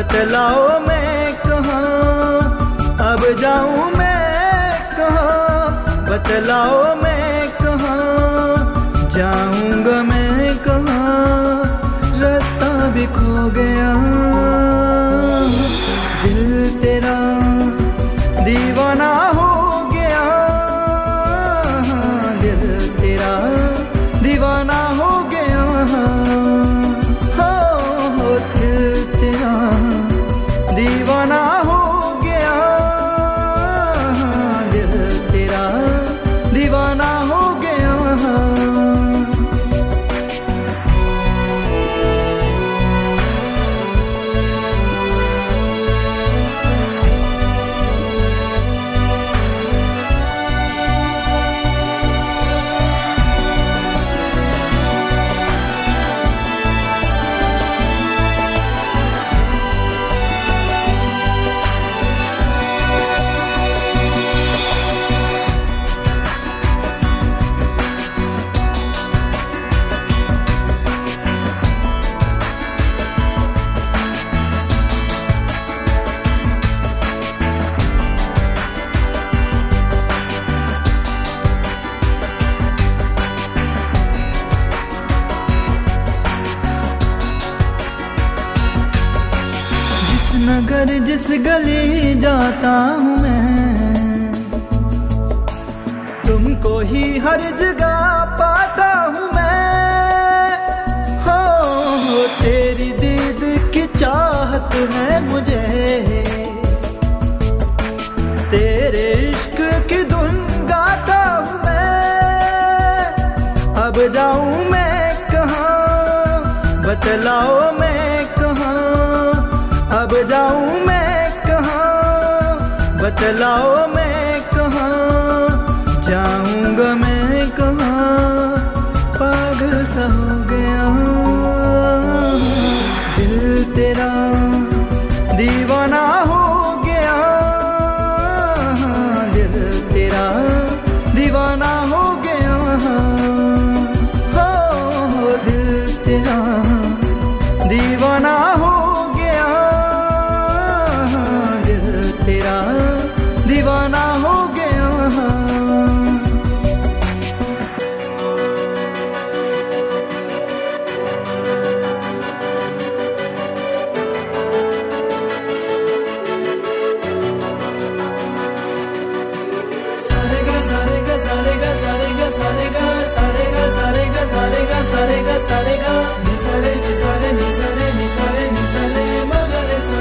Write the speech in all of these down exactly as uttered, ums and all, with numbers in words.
बतलाओ मैं कहाँ अब जाऊँ मैं कहाँ, बतलाओ मैं कहाँ जाऊँगा मैं कहाँ, रास्ता भी खो गया। दिल तेरा दीवाना हो गया, दिल तेरा दीवाना हो गया। हो, हो दिल तेरा दीवाना हो गया, दिल तेरा दीवाना हो गया। नगर जिस गली जाता हूँ मैं, तुमको ही हर जगह पाता हूँ मैं। हो, हो तेरी दीद की चाहत है मुझे, तेरे इश्क की धुन गाता हूँ मैं। अब जाऊँ मैं कहाँ, बतलाओ मैं कहाँ, अब जाऊँ मैं कहाँ, बतलाओ मैं कहाँ जाऊँगा मैं कहाँ, पागल सा हो गया। दिल तेरा दीवाना हो गया, दिल तेरा दीवाना हो गया। हो, हो दिल तेरा दीवाना हो गया, तेरा दीवाना हो गया। सारे गा सारे गा सारे गा सारे गा सारे गा सारे गा सारे गा सारे गा सारे गा सारे गा नि सारे नि सारे नि सारे नि सारे नि सारे मगरे सा।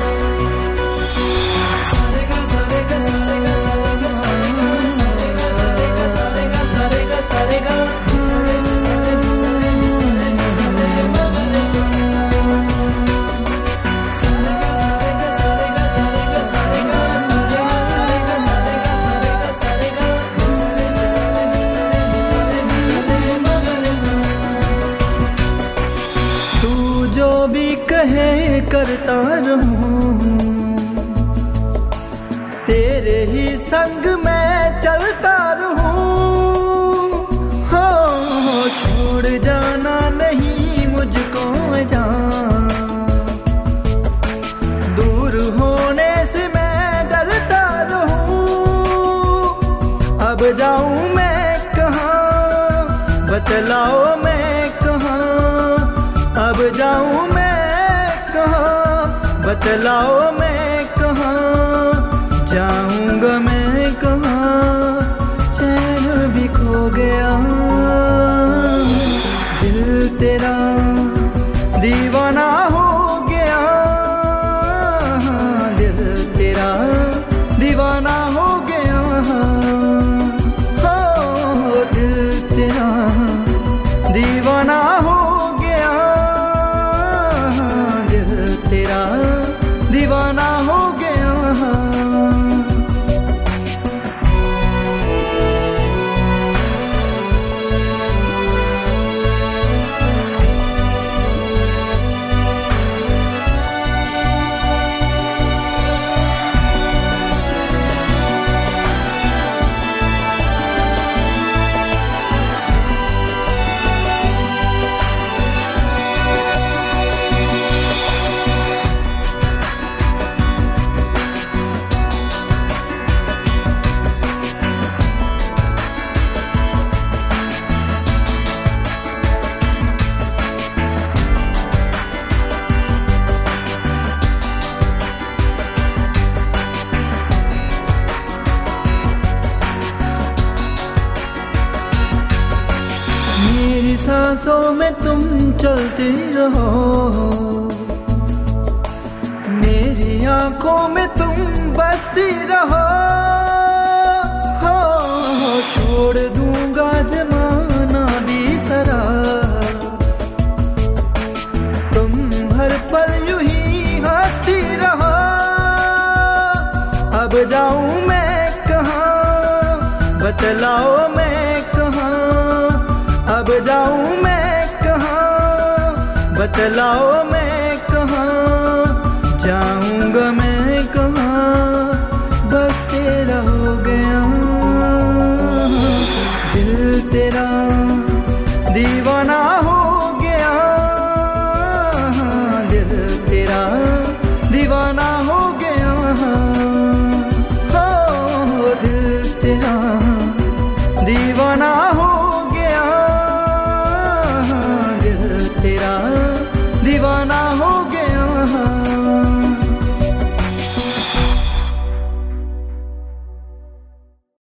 जो भी कहे करता रहूं, तेरे ही संग मैं चलता रहूं। हो, हो छोड़ जाना नहीं मुझको जान, दूर होने से मैं डरता रहूं। अब जाऊं मैं कहाँ, बतलाओ मैं कहाँ, अब जाऊँ मैं कहाँ, बतलाओ मैं कहाँ जाऊँगा मैं कहाँ, चैन भी खो गया। दिल तेरा दीवाना हो गया, दिल तेरा दीवाना हो गया। हो, दिल तेरा दीवाना हो गया, तेरा दीवाना सांसों में तुम चलती रहो, मेरी आंखों में तुम बसती रहो। हो, हो छोड़ दूंगा जमाना भी सरा, तुम हर पल यूं ही हंसती रहो। अब जाऊं मैं कहाँ, बतलाओ मैं कहाँ, अब जाऊं मैं कहाँ, बतलाओ मैं कहाँ, जाऊंगा मैं कहाँ, बस तेरा हो गया। दिल तेरा दीवाना हो गया, दिल तेरा दीवाना हो गया। हो दिल तेरा दीवाना